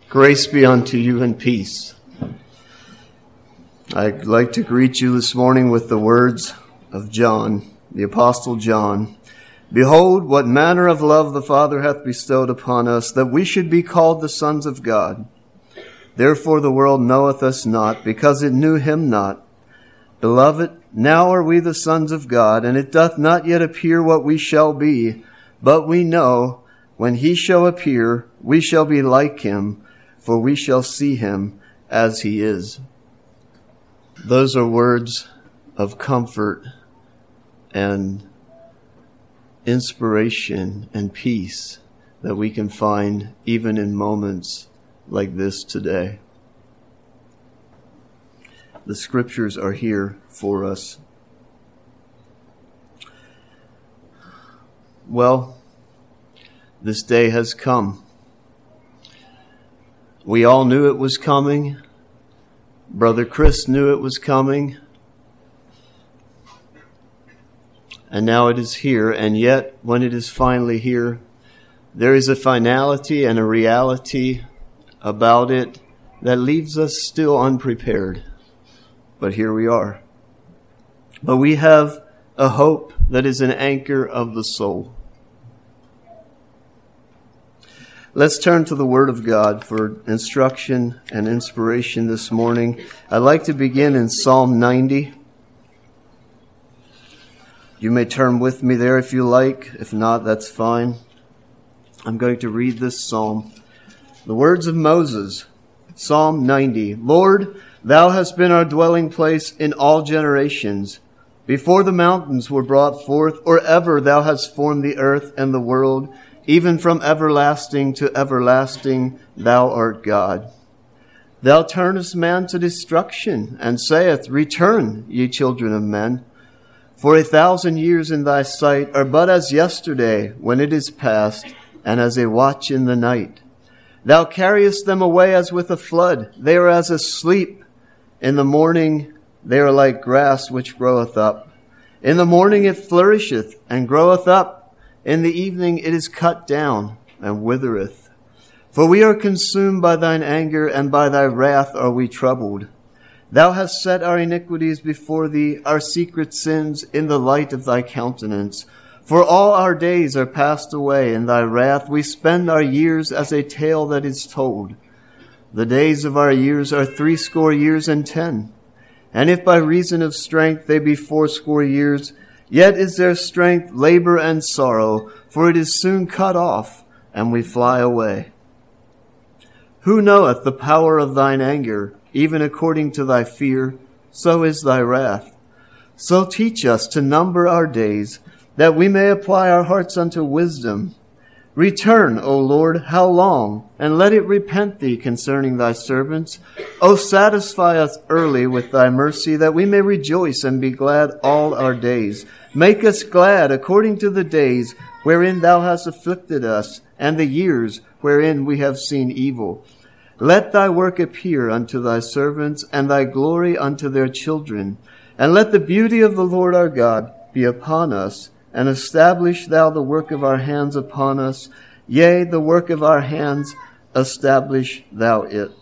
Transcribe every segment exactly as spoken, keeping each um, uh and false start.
Grace be unto you and peace. I'd like to greet you this morning with the words of John, the Apostle John. Behold, what manner of love the Father hath bestowed upon us, that we should be called the sons of God. Therefore the world knoweth us not, because it knew him not. Beloved, now are we the sons of God, and it doth not yet appear what we shall be. But we know, when he shall appear, we shall be like him, for we shall see him as he is. Those are words of comfort and inspiration and peace that we can find even in moments like this today. The scriptures are here for us. Well, this day has come. We all knew it was coming. Brother Chris knew it was coming. And now it is here. And yet, when it is finally here, there is a finality and a reality about it that leaves us still unprepared. But here we are. But we have a hope that is an anchor of the soul. Let's turn to the Word of God for instruction and inspiration this morning. I'd like to begin in Psalm ninety. You may turn with me there if you like. If not, that's fine. I'm going to read this psalm. The words of Moses, Psalm ninety. Lord, thou hast been our dwelling place in all generations. Before the mountains were brought forth, or ever thou hast formed the earth and the world, even from everlasting to everlasting, thou art God. Thou turnest man to destruction, and saith, Return, ye children of men. For a thousand years in thy sight are but as yesterday, when it is past, and as a watch in the night. Thou carriest them away as with a flood. They are as asleep. In the morning they are like grass which groweth up. In the morning it flourisheth and groweth up. In the evening it is cut down and withereth. For we are consumed by thine anger, and by thy wrath are we troubled. Thou hast set our iniquities before thee, our secret sins in the light of thy countenance. For all our days are passed away in thy wrath. We spend our years as a tale that is told. The days of our years are threescore years and ten. And if by reason of strength they be fourscore years, yet is their strength labor and sorrow, for it is soon cut off, and we fly away. Who knoweth the power of thine anger? Even according to thy fear, so is thy wrath. So teach us to number our days, that we may apply our hearts unto wisdom. Return, O Lord, how long? And let it repent thee concerning thy servants. O satisfy us early with thy mercy, that we may rejoice and be glad all our days. Make us glad according to the days wherein thou hast afflicted us, and the years wherein we have seen evil. Let thy work appear unto thy servants, and thy glory unto their children. And let the beauty of the Lord our God be upon us, and establish thou the work of our hands upon us. Yea, the work of our hands, establish thou it.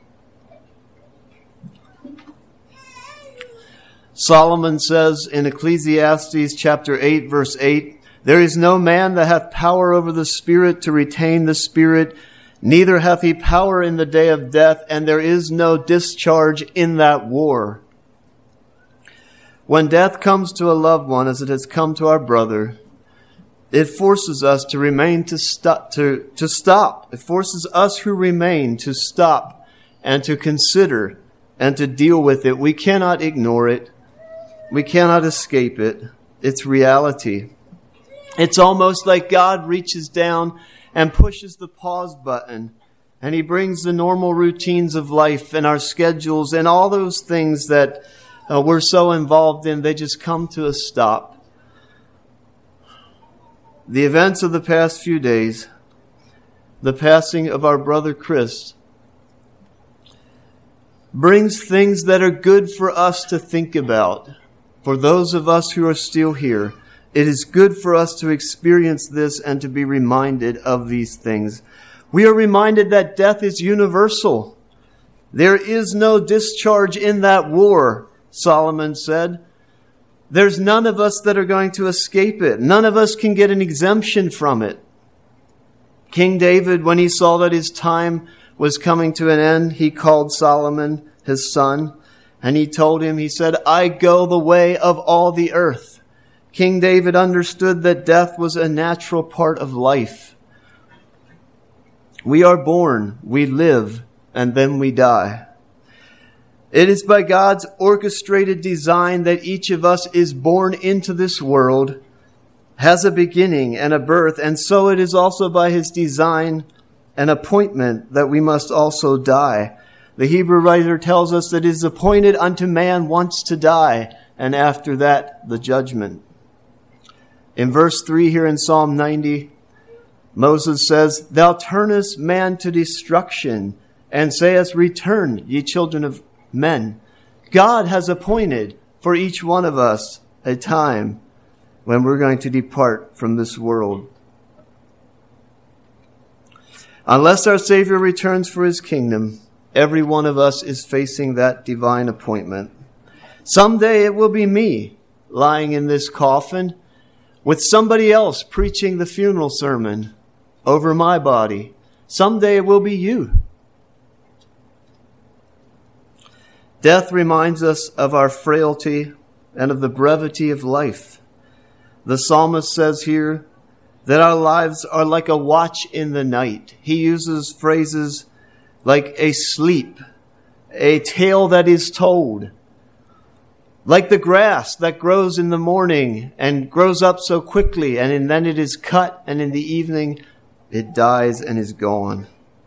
Solomon says in Ecclesiastes chapter eight, verse eight, There is no man that hath power over the Spirit to retain the Spirit, neither hath he power in the day of death, and there is no discharge in that war. When death comes to a loved one, as it has come to our brother, it forces us to remain to stop, to, to stop. It forces us who remain to stop and to consider and to deal with it. We cannot ignore it. We cannot escape it. It's reality. It's almost like God reaches down and pushes the pause button, and he brings the normal routines of life and our schedules and all those things that uh, we're so involved in. They just come to a stop. The events of the past few days, the passing of our brother Chris, brings things that are good for us to think about. For those of us who are still here, it is good for us to experience this and to be reminded of these things. We are reminded that death is universal. There is no discharge in that war, Solomon said. There's none of us that are going to escape it. None of us can get an exemption from it. King David, when he saw that his time was coming to an end, he called Solomon, his son, and he told him, he said, I go the way of all the earth. King David understood that death was a natural part of life. We are born, we live, and then we die. It is by God's orchestrated design that each of us is born into this world, has a beginning and a birth, and so it is also by His design and appointment that we must also die. The Hebrew writer tells us that it is appointed unto man once to die, and after that the judgment. In verse three here in Psalm ninety, Moses says, Thou turnest man to destruction, and sayest, Return, ye children of men. God has appointed for each one of us a time when we're going to depart from this world. Unless our Savior returns for His kingdom, every one of us is facing that divine appointment. Someday it will be me lying in this coffin with somebody else preaching the funeral sermon over my body. Someday it will be you. Death reminds us of our frailty and of the brevity of life. The psalmist says here that our lives are like a watch in the night. He uses phrases like a sleep, a tale that is told, like the grass that grows in the morning and grows up so quickly, and then it is cut, and in the evening it dies and is gone.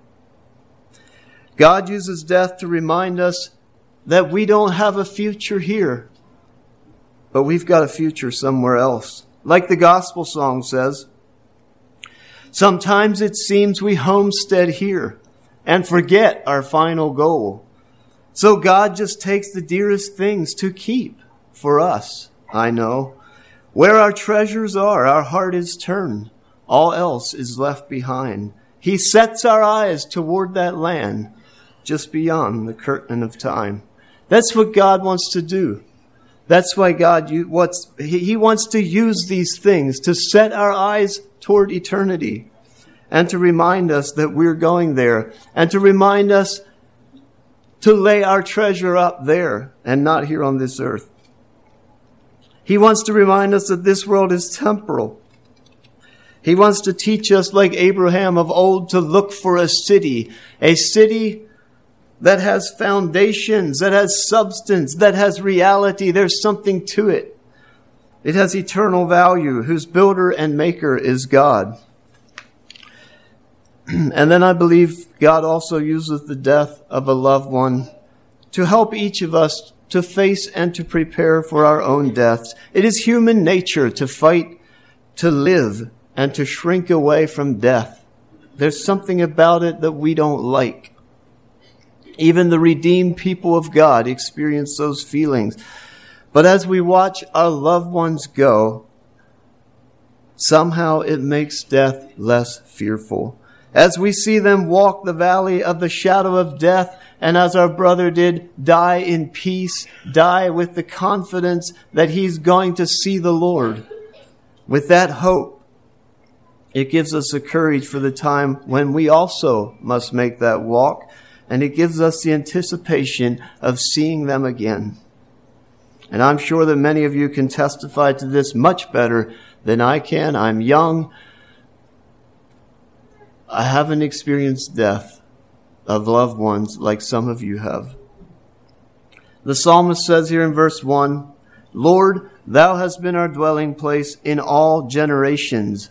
God uses death to remind us that we don't have a future here, but we've got a future somewhere else. Like the gospel song says, sometimes it seems we homestead here and forget our final goal. So God just takes the dearest things to keep for us, I know. Where our treasures are, our heart is turned. All else is left behind. He sets our eyes toward that land just beyond the curtain of time. That's what God wants to do. That's why God wants, He wants to use these things to set our eyes toward eternity and to remind us that we're going there, and to remind us to lay our treasure up there and not here on this earth. He wants to remind us that this world is temporal. He wants to teach us, like Abraham of old, to look for a city, a city that has foundations, that has substance, that has reality. There's something to it. It has eternal value, whose builder and maker is God. And then I believe God also uses the death of a loved one to help each of us to face and to prepare for our own deaths. It is human nature to fight, to live, and to shrink away from death. There's something about it that we don't like. Even the redeemed people of God experience those feelings. But as we watch our loved ones go, somehow it makes death less fearful. As we see them walk the valley of the shadow of death, and as our brother did, die in peace, die with the confidence that he's going to see the Lord. With that hope, it gives us the courage for the time when we also must make that walk, and it gives us the anticipation of seeing them again. And I'm sure that many of you can testify to this much better than I can. I'm young. I haven't experienced death of loved ones like some of you have. The psalmist says here in verse one, Lord, thou hast been our dwelling place in all generations.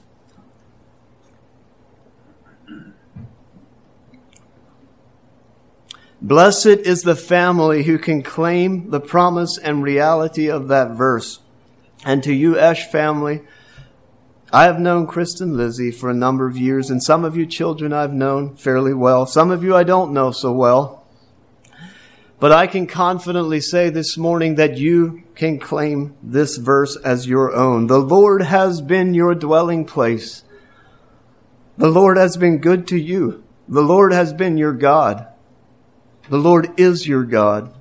Blessed is the family who can claim the promise and reality of that verse. And to you, Esh family, I have known Kristen Lizzie for a number of years, and some of you children I've known fairly well. Some of you I don't know so well. But I can confidently say this morning that you can claim this verse as your own. The Lord has been your dwelling place. The Lord has been good to you. The Lord has been your God. The Lord is your God.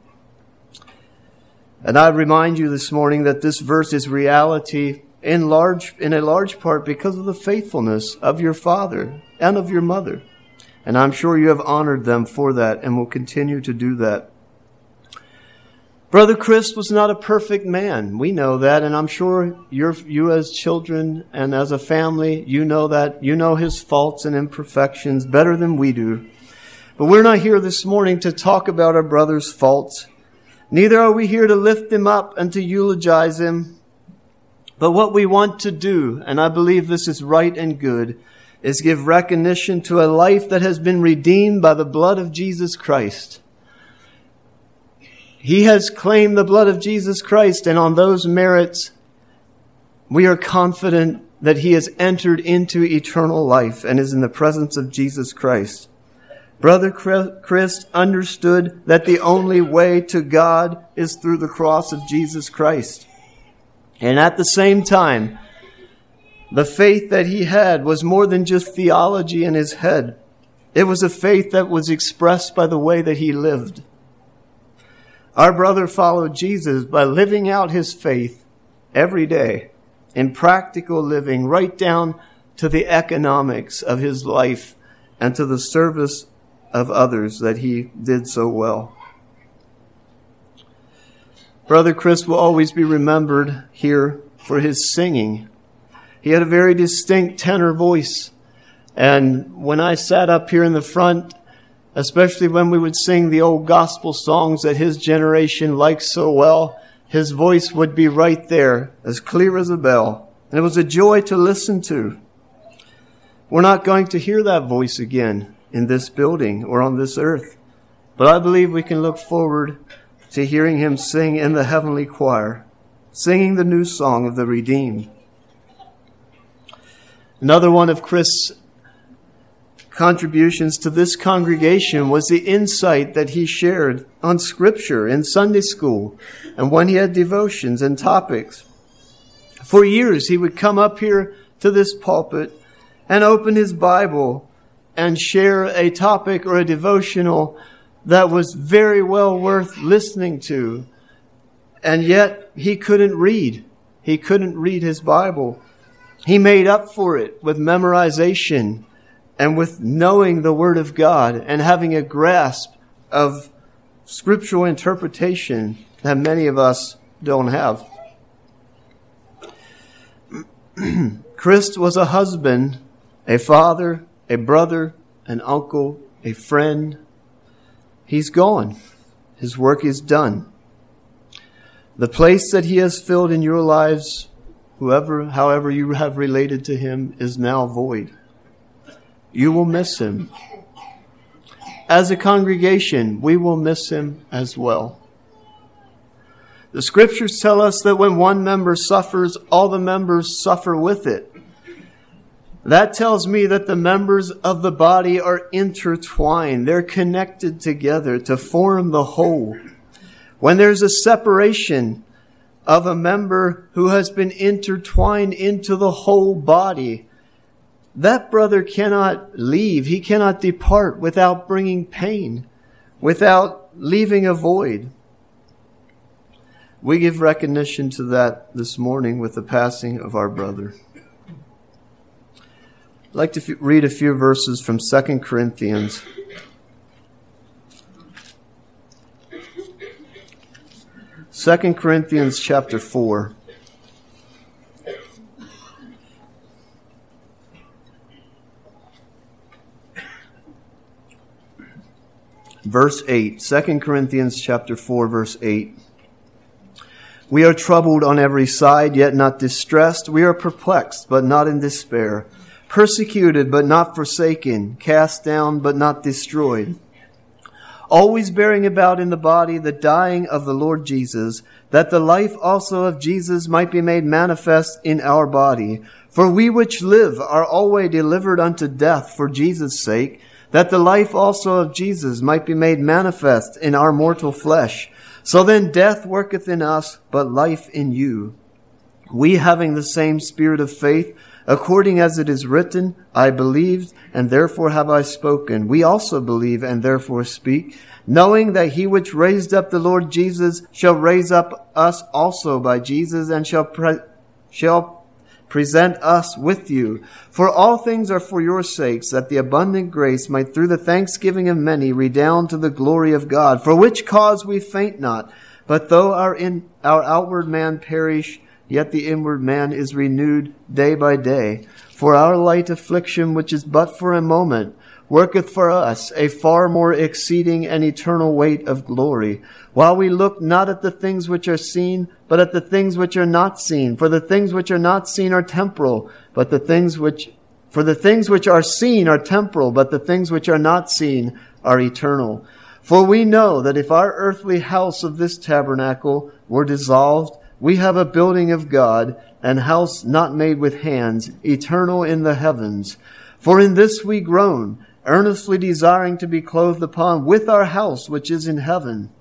And I remind you this morning that this verse is reality in large, in a large part because of the faithfulness of your father and of your mother. And I'm sure you have honored them for that and will continue to do that. Brother Chris was not a perfect man. We know that, and I'm sure you're, you as children and as a family, you know that. You know his faults and imperfections better than we do. But we're not here this morning to talk about our brother's faults. Neither are we here to lift him up and to eulogize him. But what we want to do, and I believe this is right and good, is give recognition to a life that has been redeemed by the blood of Jesus Christ. He has claimed the blood of Jesus Christ, and on those merits, we are confident that he has entered into eternal life and is in the presence of Jesus Christ. Brother Chris understood that the only way to God is through the cross of Jesus Christ. And at the same time, the faith that he had was more than just theology in his head. It was a faith that was expressed by the way that he lived. Our brother followed Jesus by living out his faith every day in practical living, right down to the economics of his life and to the service of others that he did so well. Brother Chris will always be remembered here for his singing. He had a very distinct tenor voice. And when I sat up here in the front, especially when we would sing the old gospel songs that his generation liked so well, his voice would be right there, as clear as a bell. And it was a joy to listen to. We're not going to hear that voice again in this building or on this earth. But I believe we can look forward to hearing him sing in the heavenly choir, singing the new song of the redeemed. Another one of Chris' contributions to this congregation was the insight that he shared on Scripture in Sunday school and when he had devotions and topics. For years, he would come up here to this pulpit and open his Bible and share a topic or a devotional that was very well worth listening to. And yet, he couldn't read. He couldn't read his Bible. He made up for it with memorization and with knowing the Word of God and having a grasp of scriptural interpretation that many of us don't have. Chris was a husband, a father, a brother, an uncle, a friend. He's gone. His work is done. The place that he has filled in your lives, whoever, however you have related to him, is now void. You will miss him. As a congregation, we will miss him as well. The Scriptures tell us that when one member suffers, all the members suffer with it. That tells me that the members of the body are intertwined. They're connected together to form the whole. When there's a separation of a member who has been intertwined into the whole body, that brother cannot leave. He cannot depart without bringing pain, without leaving a void. We give recognition to that this morning with the passing of our brother. I'd like to f- read a few verses from Second Corinthians. Second Corinthians chapter four. Verse eight. Second Corinthians chapter four, verse eight. We are troubled on every side, yet not distressed. We are perplexed, but not in despair. Persecuted, but not forsaken. Cast down, but not destroyed. Always bearing about in the body the dying of the Lord Jesus, that the life also of Jesus might be made manifest in our body. For we which live are always delivered unto death for Jesus' sake, that the life also of Jesus might be made manifest in our mortal flesh. So then death worketh in us, but life in you. We, having the same spirit of faith, according as it is written, I believed, and therefore have I spoken. We also believe, and therefore speak, knowing that he which raised up the Lord Jesus shall raise up us also by Jesus, and shall pre- shall present us with you. For all things are for your sakes, that the abundant grace might through the thanksgiving of many redound to the glory of God, for which cause we faint not. But though our in our outward man perish, yet the inward man is renewed day by day. For our light affliction, which is but for a moment, worketh for us a far more exceeding and eternal weight of glory, while we look not at the things which are seen, but at the things which are not seen. For the things which are not seen are temporal, but the things which for the things which are seen are temporal, but the things which are not seen are eternal. For we know that if our earthly house of this tabernacle were dissolved, we have a building of God, an house not made with hands, eternal in the heavens. For in this we groan, earnestly desiring to be clothed upon with our house which is in heaven.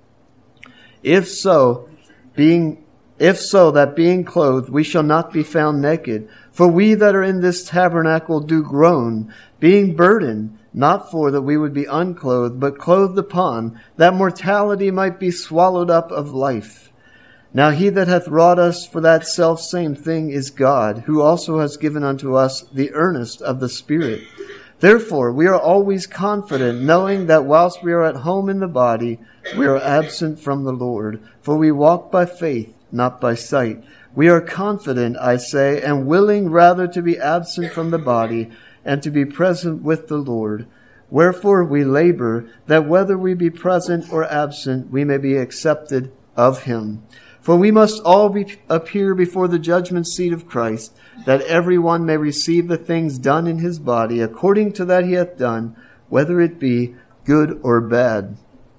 If so, being if so that being clothed we shall not be found naked. For we that are in this tabernacle do groan, being burdened, not for that we would be unclothed, but clothed upon, that mortality might be swallowed up of life. Now he that hath wrought us for that selfsame thing is God, who also has given unto us the earnest of the Spirit. Therefore we are always confident, knowing that whilst we are at home in the body, we are absent from the Lord. For we walk by faith, not by sight. We are confident, I say, and willing rather to be absent from the body, and to be present with the Lord. Wherefore we labor, that whether we be present or absent, we may be accepted of him. For we must all be, appear before the judgment seat of Christ, that every one may receive the things done in his body, according to that he hath done, whether it be good or bad.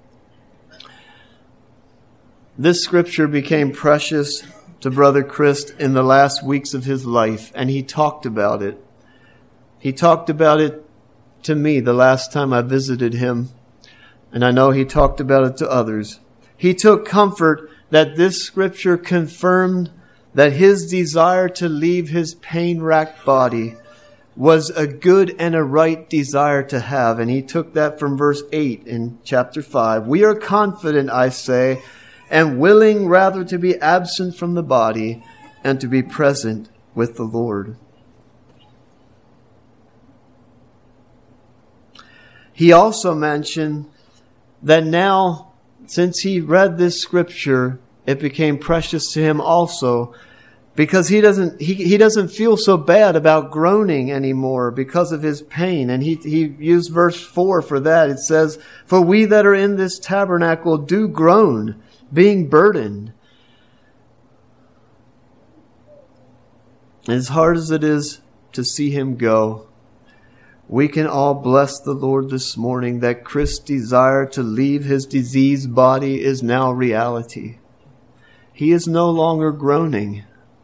This scripture became precious to Brother Christ in the last weeks of his life, and he talked about it. He talked about it to me the last time I visited him, and I know he talked about it to others. He took comfort that this scripture confirmed that his desire to leave his pain-racked body was a good and a right desire to have. And he took that from verse eight in chapter five. We are confident, I say, and willing rather to be absent from the body and to be present with the Lord. He also mentioned that now, since he read this scripture, it became precious to him also, because he doesn't he, he doesn't feel so bad about groaning anymore because of his pain. And he, he used verse four for that. It says, for we that are in this tabernacle do groan, being burdened. As hard as it is to see him go, we can all bless the Lord this morning that Christ's desire to leave his diseased body is now reality. He is no longer groaning.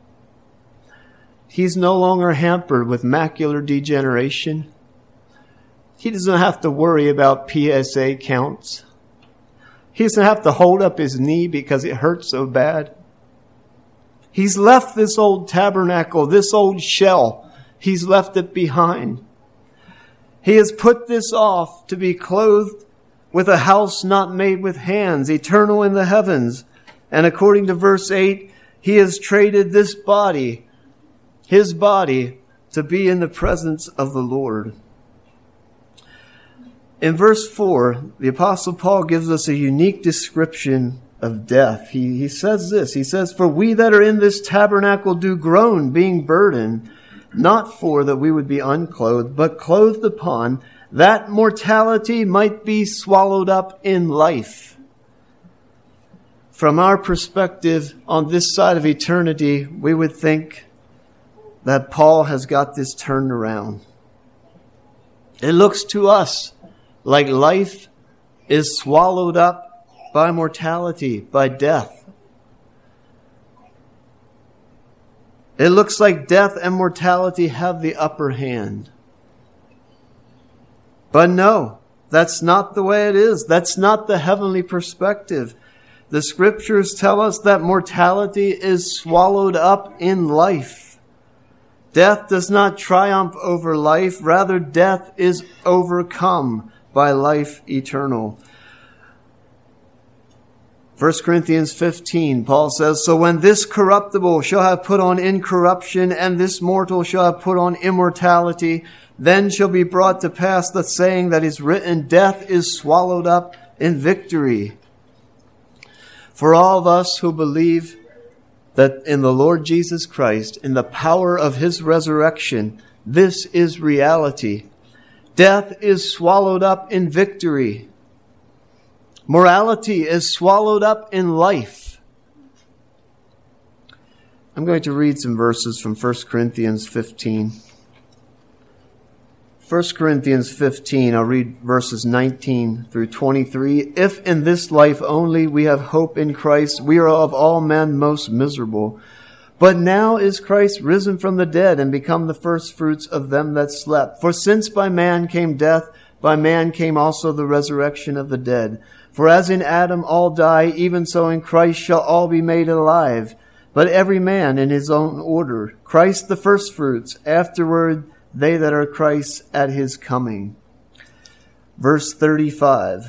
He's no longer hampered with macular degeneration. He doesn't have to worry about P S A counts. He doesn't have to hold up his knee because it hurts so bad. He's left this old tabernacle, this old shell. He's left it behind. He has put this off to be clothed with a house not made with hands, eternal in the heavens. And according to verse eight, he has traded this body, his body, to be in the presence of the Lord. In verse four, the Apostle Paul gives us a unique description of death. He, he says this, he says, for we that are in this tabernacle do groan, being burdened, not for that we would be unclothed, but clothed upon, that mortality might be swallowed up in life. From our perspective on this side of eternity, we would think that Paul has got this turned around. It looks to us like life is swallowed up by mortality, by death. It looks like death and mortality have the upper hand. But no, that's not the way it is. That's not the heavenly perspective. The scriptures tell us that mortality is swallowed up in life. Death does not triumph over life. Rather, death is overcome by life eternal. First Corinthians fifteen, Paul says, "So when this corruptible shall have put on incorruption, and this mortal shall have put on immortality, then shall be brought to pass the saying that is written, Death is swallowed up in victory." For all of us who believe that in the Lord Jesus Christ, in the power of his resurrection, this is reality. Death is swallowed up in victory. Morality is swallowed up in life. I'm going to read some verses from First Corinthians fifteen. First Corinthians fifteen, I'll read verses nineteen through twenty-three. "If in this life only we have hope in Christ, we are of all men most miserable. But now is Christ risen from the dead and become the firstfruits of them that slept. For since by man came death, by man came also the resurrection of the dead. For as in Adam all die, even so in Christ shall all be made alive. But every man in his own order. Christ the firstfruits, afterward they that are Christ's at his coming." Verse thirty-five.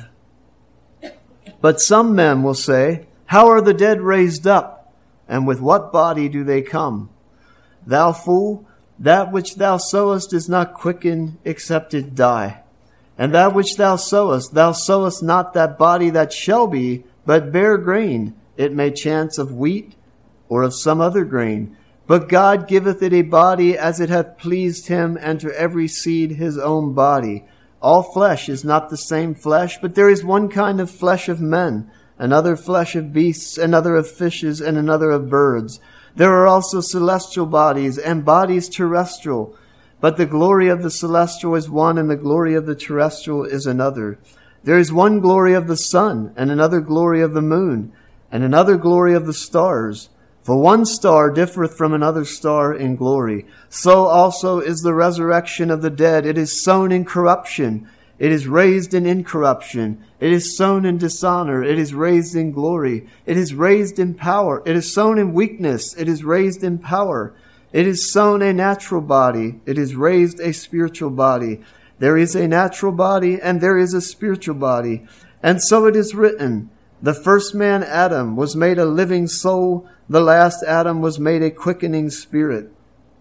"But some men will say, How are the dead raised up? And with what body do they come? Thou fool, that which thou sowest is not quickened, except it die. And that which thou sowest, thou sowest not that body that shall be, but bare grain, it may chance of wheat or of some other grain. But God giveth it a body as it hath pleased him, and to every seed his own body. All flesh is not the same flesh, but there is one kind of flesh of men, another flesh of beasts, another of fishes, and another of birds. There are also celestial bodies, and bodies terrestrial. But the glory of the celestial is one, and the glory of the terrestrial is another. There is one glory of the sun, and another glory of the moon, and another glory of the stars. For one star differeth from another star in glory. So also is the resurrection of the dead. It is sown in corruption. It is raised in incorruption. It is sown in dishonor. It is raised in glory. It is raised in power. It is sown in weakness. It is raised in power. It is sown a natural body. It is raised a spiritual body. There is a natural body and there is a spiritual body. And so it is written, the first man, Adam, was made a living soul. The last Adam was made a quickening spirit.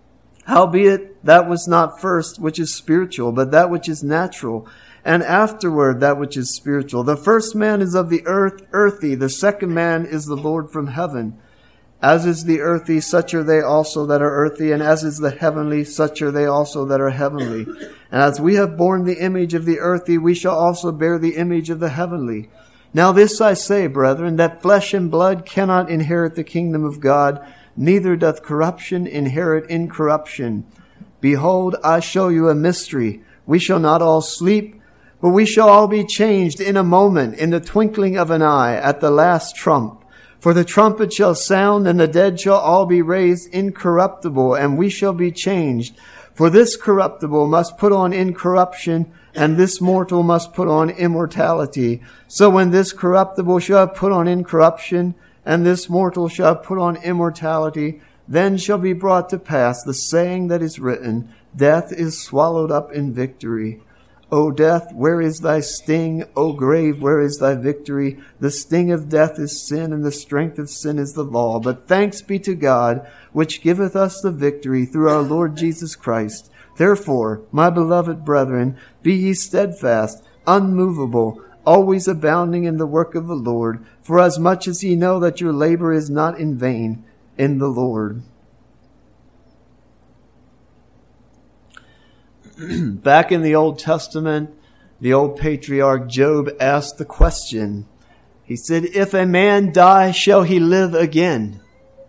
Howbeit, that was not first which is spiritual, but that which is natural, and afterward that which is spiritual. The first man is of the earth, earthy. The second man is the Lord from heaven. As is the earthy, such are they also that are earthy, and as is the heavenly, such are they also that are heavenly. And as we have borne the image of the earthy, we shall also bear the image of the heavenly. Now this I say, brethren, that flesh and blood cannot inherit the kingdom of God, neither doth corruption inherit incorruption. Behold, I show you a mystery. We shall not all sleep, but we shall all be changed in a moment, in the twinkling of an eye, at the last trump. For the trumpet shall sound, and the dead shall all be raised incorruptible, and we shall be changed. For this corruptible must put on incorruption, and this mortal must put on immortality. So when this corruptible shall have put on incorruption, and this mortal shall have put on immortality, then shall be brought to pass the saying that is written, Death is swallowed up in victory. O death, where is thy sting? O grave, where is thy victory? The sting of death is sin, and the strength of sin is the law. But thanks be to God, which giveth us the victory through our Lord Jesus Christ. Therefore, my beloved brethren, be ye steadfast, unmovable, always abounding in the work of the Lord, for as much as ye know that your labor is not in vain in the Lord. Back in the Old Testament, the old patriarch Job asked the question. He said, if a man die, shall he live again?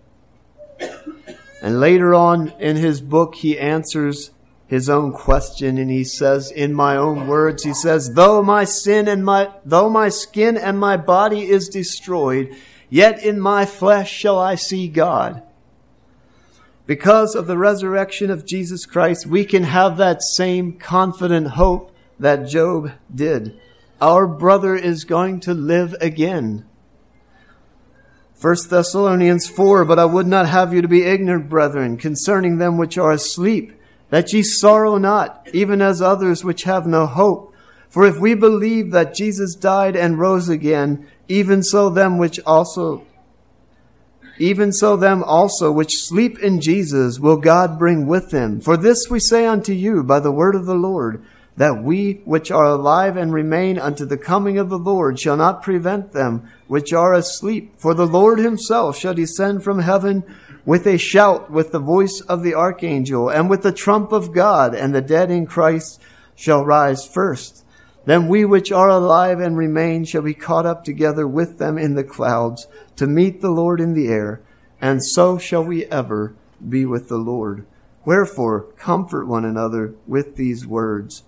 And later on in his book, he answers his own question, and he says, in my own words, he says, though my sin and my, though my skin and my body is destroyed, yet in my flesh shall I see God. Because of the resurrection of Jesus Christ, we can have that same confident hope that Job did. Our brother is going to live again. First Thessalonians four, but I would not have you to be ignorant, brethren, concerning them which are asleep, that ye sorrow not, even as others which have no hope. For if we believe that Jesus died and rose again, even so them which also, even so them also which sleep in Jesus will God bring with him. For this we say unto you by the word of the Lord, that we which are alive and remain unto the coming of the Lord shall not prevent them which are asleep. For the Lord himself shall descend from heaven with a shout, with the voice of the archangel, and with the trump of God, and the dead in Christ shall rise first. Then we which are alive and remain shall be caught up together with them in the clouds to meet the Lord in the air, and so shall we ever be with the Lord. Wherefore, comfort one another with these words.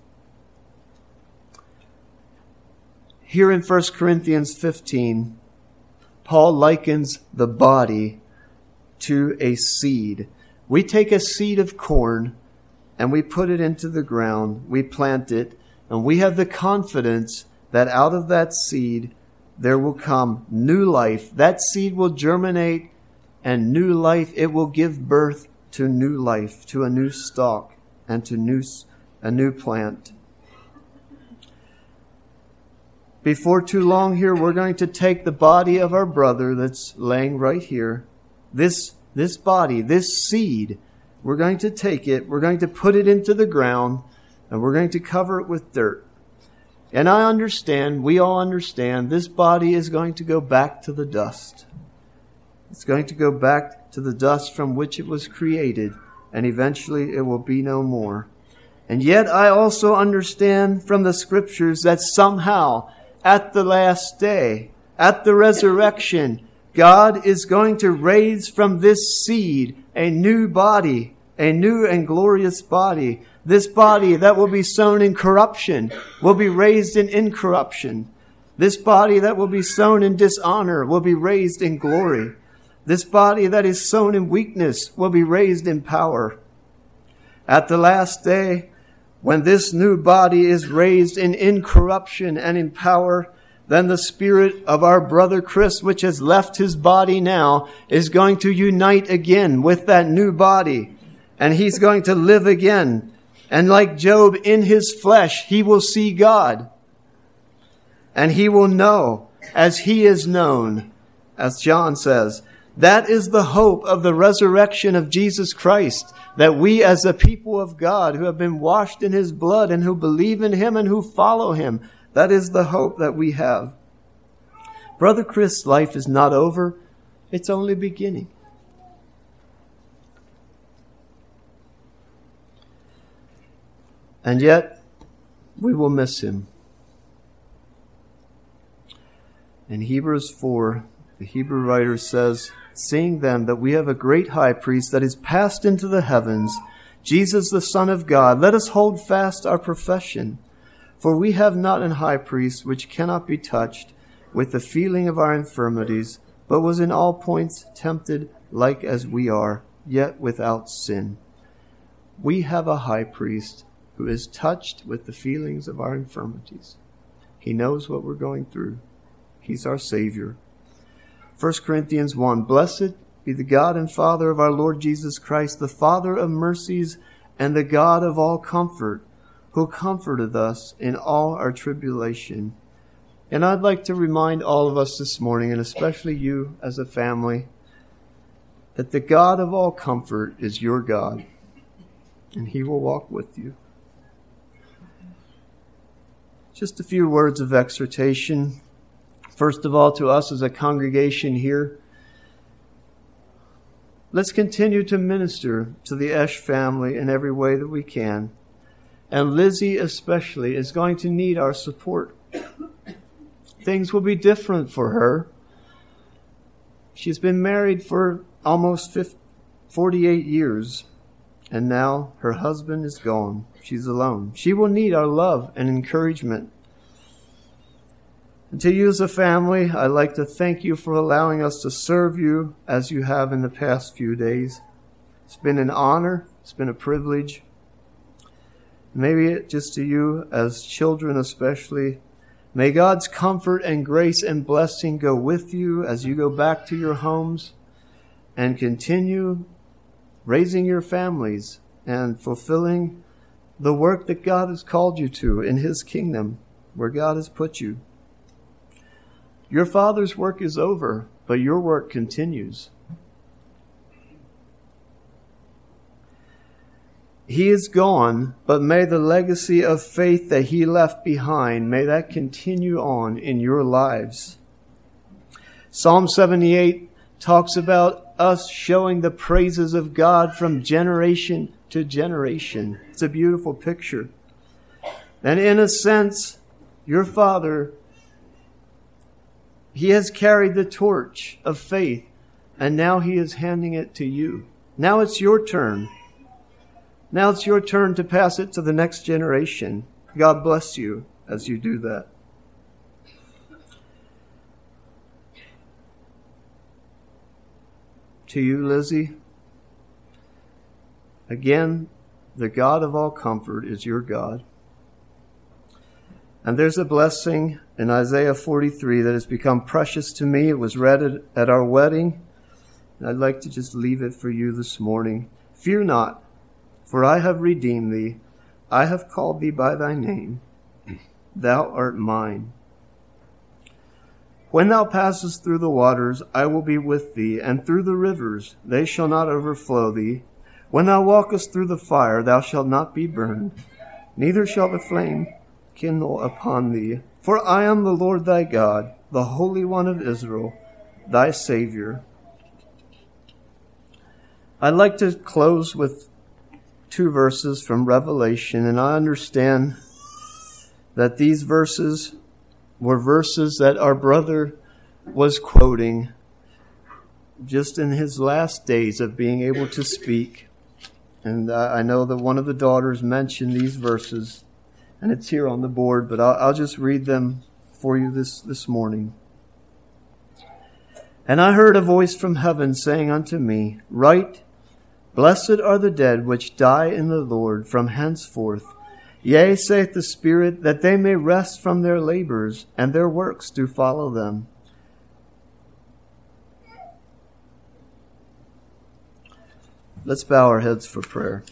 Here in First Corinthians fifteen, Paul likens the body to a seed. We take a seed of corn and we put it into the ground, we plant it, and we have the confidence that out of that seed there will come new life. That seed will germinate, and new life, it will give birth to new life, to a new stalk, and to new, a new plant. Before too long here, we're going to take the body of our brother that's laying right here. This, this body, this seed, we're going to take it, we're going to put it into the ground, and we're going to cover it with dirt. And I understand, we all understand, this body is going to go back to the dust. It's going to go back to the dust from which it was created, and eventually it will be no more. And yet I also understand from the scriptures that somehow, at the last day, at the resurrection, God is going to raise from this seed a new body, a new and glorious body. This body that will be sown in corruption will be raised in incorruption. This body that will be sown in dishonor will be raised in glory. This body that is sown in weakness will be raised in power. At the last day, when this new body is raised in incorruption and in power, then the spirit of our brother Chris, which has left his body now, is going to unite again with that new body. And he's going to live again. And like Job, in his flesh, he will see God. And he will know as he is known, as John says. That is the hope of the resurrection of Jesus Christ, that we as the people of God who have been washed in his blood and who believe in him and who follow him, that is the hope that we have. Brother Chris' life is not over. It's only beginning. And yet, we will miss him. In Hebrews four, the Hebrew writer says, seeing then that we have a great high priest that is passed into the heavens, Jesus the Son of God, let us hold fast our profession. For we have not an high priest which cannot be touched with the feeling of our infirmities, but was in all points tempted like as we are, yet without sin. We have a high priest who is touched with the feelings of our infirmities. He knows what we're going through. He's our Savior. First Corinthians one, blessed be the God and Father of our Lord Jesus Christ, the Father of mercies and the God of all comfort, who comforteth us in all our tribulation. And I'd like to remind all of us this morning, and especially you as a family, that the God of all comfort is your God, and he will walk with you. Just a few words of exhortation. First of all, to us as a congregation here, let's continue to minister to the Esch family in every way that we can. And Lizzie especially is going to need our support. Things will be different for her. She's been married for almost forty-eight years, and now her husband is gone. She's alone. She will need our love and encouragement. And to you as a family, I'd like to thank you for allowing us to serve you as you have in the past few days. It's been an honor. It's been a privilege. Maybe just to you as children especially, May God's comfort and grace and blessing go with you as you go back to your homes and continue raising your families and fulfilling the work that God has called you to in His kingdom, where God has put you. Your Father's work is over, but your work continues. He is gone, but may the legacy of faith that He left behind, may that continue on in your lives. Psalm seventy-eight talks about us showing the praises of God from generation to generation. It's a beautiful picture. And in a sense, your Father, He has carried the torch of faith, and now He is handing it to you. Now it's your turn. Now it's your turn to pass it to the next generation. God bless you as you do that. To you, Lizzie, again, the God of all comfort is your God. And there's a blessing in Isaiah forty-three that has become precious to me. It was read at, at our wedding. And I'd like to just leave it for you this morning. Fear not, for I have redeemed thee. I have called thee by thy name. Thou art mine. When thou passest through the waters, I will be with thee, and through the rivers, they shall not overflow thee. When thou walkest through the fire, thou shalt not be burned, neither shall the flame kindle upon thee. For I am the Lord thy God, the Holy One of Israel, thy Savior. I'd like to close with two verses from Revelation, and I understand that these verses were verses that our brother was quoting just in his last days of being able to speak. And uh, I know that one of the daughters mentioned these verses, and it's here on the board, but I'll, I'll just read them for you this, this morning. And I heard a voice from heaven saying unto me, Write, Blessed are the dead which die in the Lord from henceforth. Yea, saith the Spirit, that they may rest from their labors, and their works do follow them. Let's bow our heads for prayer.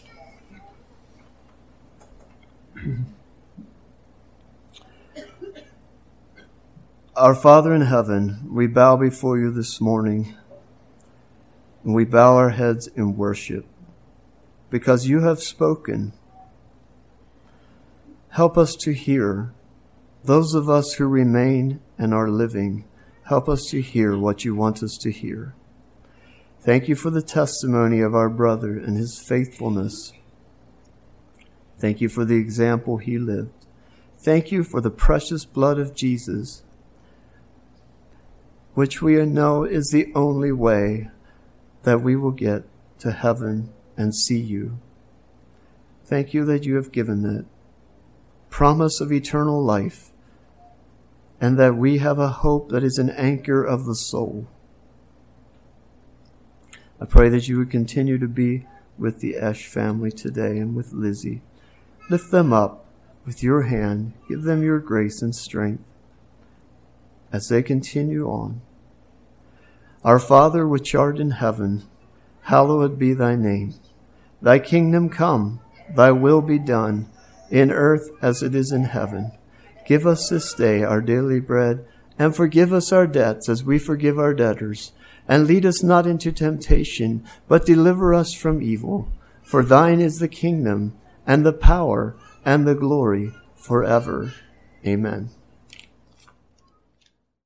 Our Father in heaven, we bow before you this morning, and we bow our heads in worship, because you have spoken. Help us to hear. Those of us who remain and are living, help us to hear what you want us to hear. Thank you for the testimony of our brother and his faithfulness. Thank you for the example he lived. Thank you for the precious blood of Jesus, which we know is the only way that we will get to heaven and see you. Thank you that you have given that promise of eternal life, and that we have a hope that is an anchor of the soul. I pray that you would continue to be with the Esch family today and with Lizzie. Lift them up with your hand. Give them your grace and strength as they continue on. Our Father which art in heaven, hallowed be thy name. Thy kingdom come, thy will be done, in earth as it is in heaven. Give us this day our daily bread, and forgive us our debts as we forgive our debtors. And lead us not into temptation, but deliver us from evil. For thine is the kingdom, and the power, and the glory, forever. Amen.